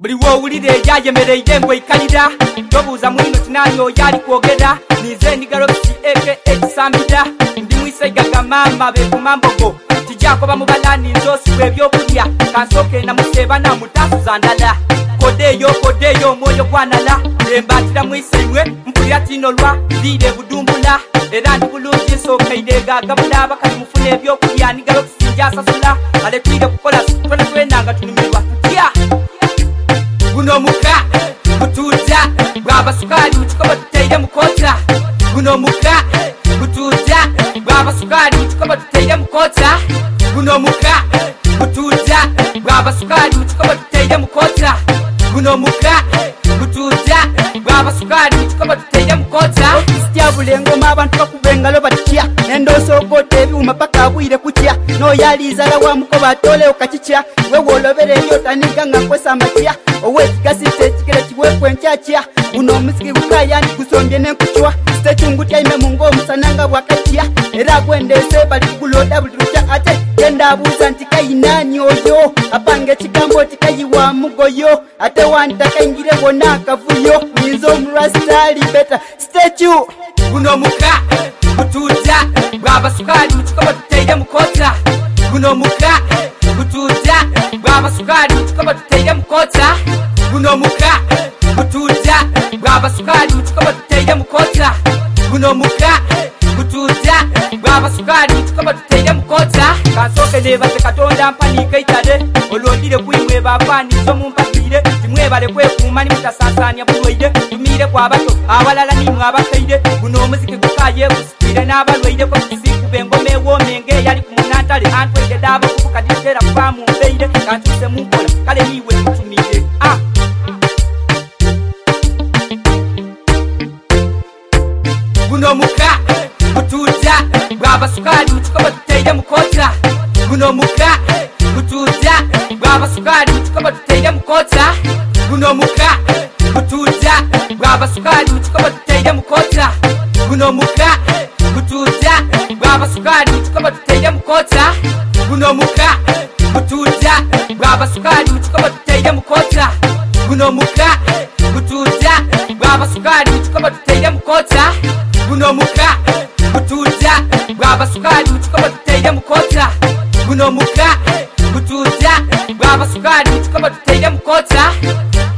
buli wowulire yayemereire ngwe ikalira tobuuza mwino kinanyo yali kwogera nize ndigalobisi eke ekisambira ndi mwisaigaga mama bekumambogo tijakoba mubalani nzosibwa ebyokulya kansoke namuseba namutasuza ndala kodeyo mwoyo gwanala embatira mwisaimwe mpulira tinolwa lire budumbula era ndi bulungi nsookeidega gabula bakali mufuna ebyokulya nigalobisi njasasula alekwire kukola tona twenanga tunumirwa tutya guno muka gutuja bwaba sukali uchikoba tuteire mukota guno muka gutuja bwaba sukali uchikoba tuteire mukota guno muka gutuja bwaba sukali uchikoba tuteire mukota guno muka gutuja bwaba sukali uchikoba tuteire mukota sitya bulengoma abantu bakubengalo batya endoso kote ebyuma paka bwire kutya no yalizala wa mukoba atole okachikya wewe olobere yotaniga nga kwesa amatya owekigasite ekigere kiwekwe nkyakya guno omusiki gukayandi gusombye n'enkuchwa sitechungutya ime mungo omusananga bwakatya era gwendese bali kuguloda buli lukya ate genda abuuza nti kayinani oyo apanga ekigambo ti kayiwa mugoyo ate wantakayingire bwonna akavuyo nyinza omulwasitali beta statue guno muka gutuja bwaba sukali uchikoba tuteire mukota guno muka gutuja bwaba sukali uchikoba tuteire mukota guno muka gutuja bwaba sukali uchikoba tuteire mukota guno muka gutuja bwaba sukali uchikoba tuteire mukota kansoke nebaze katonda mpanika itale olondire kuimwe bafani zo mumpakire timwebale kwekuuma nimutasasanya bulwaire tumire kwabato abalala nimwe abakaire guno omuziki gukaye gusikire n'abalwaire ko tusikube engoma ewomenge yali kumunantale antwede daba kubukaditera kuba mu mbeire kantuse munkola kale niwe mutumire guno muka gutuja bwaba sukali uchikoba tuteire mukota guno muka gutuja bwaba sukali uchikoba tuteire mukota guno muka gutuja bwaba sukali uchikoba tuteire mukota guno muka gutuja bwaba sukali uchikoba tuteire mukota guno muka gutuja bwaba sukali uchikoba tuteire mukota guno muka gutuja bwaba sukali uchikoba tuteire mukota guno muka gutuja bwaba sukali uchikoba tuteire mukota guno muka gutuja bwaba sukali uchikoba tuteire mukota